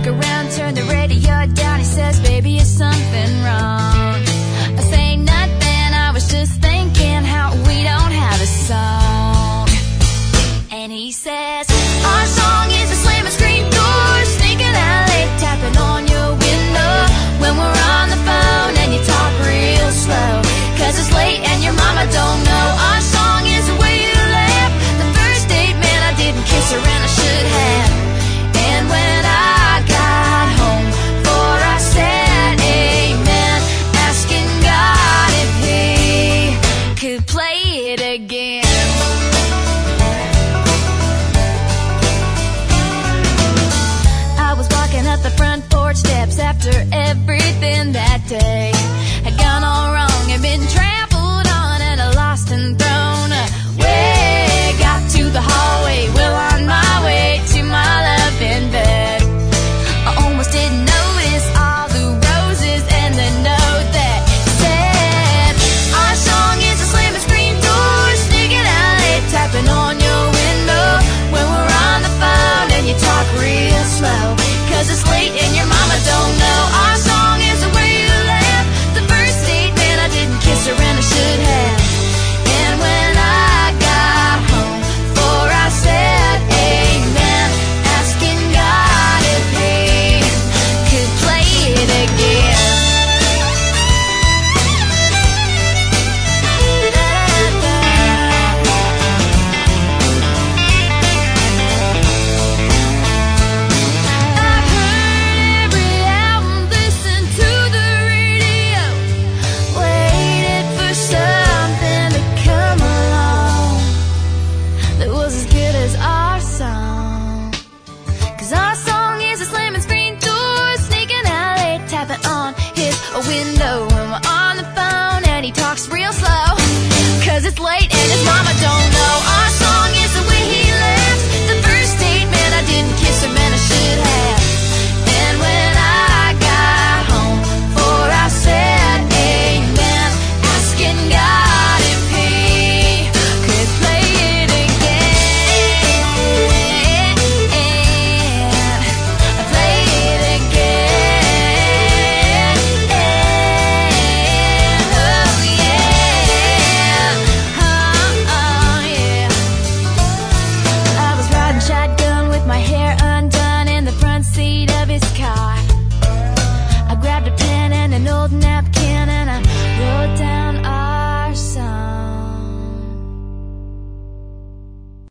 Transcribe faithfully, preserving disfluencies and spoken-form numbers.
look around, turn the radio down. He says, baby, is something wrong? I say nothing, I was just thinking how we don't have a song. And he says, our song is a slam and scream door, sneaking out late, tapping on your window when we're on the phone and you talk real slow, cause it's late and your mama don't know. Our song is the way you laugh, the first date, man, I didn't kiss her and I should have. And when I got home, for I said amen, asking God if he could play it again. I was walking up the front porch steps after everything that day had gone all wrong and been trampled on and lost and thrown away. Got to the hallway, well on my way to my loving bed. I almost didn't notice all the roses and the note that said, our song is a slam and scream door, sneaking out late, tapping on your window when we're on the phone and you talk real slow, cause it's late and your mama don't know. Our song is the way you laugh, the first date, man, I didn't kiss her and I should have. And when I got home, for I said amen, asking God if he could play it again. I've heard every album, listened to the radio, waited for something to come along that was as good as our song. Cause our song is a slam and screen door, sneaking out late, tapping on his window when we're on the phone and he talks real slow, cause it's late and his mama don't know. Our song is the way he laughs, the first date, man, I didn't kiss him and I should have. And when I got home, for I said amen, asking God if he could play it again. Play it again. Oh yeah. Oh, oh yeah. I was riding shotgun with my hair undone in the front seat of his car. I grabbed a pen and an old napkin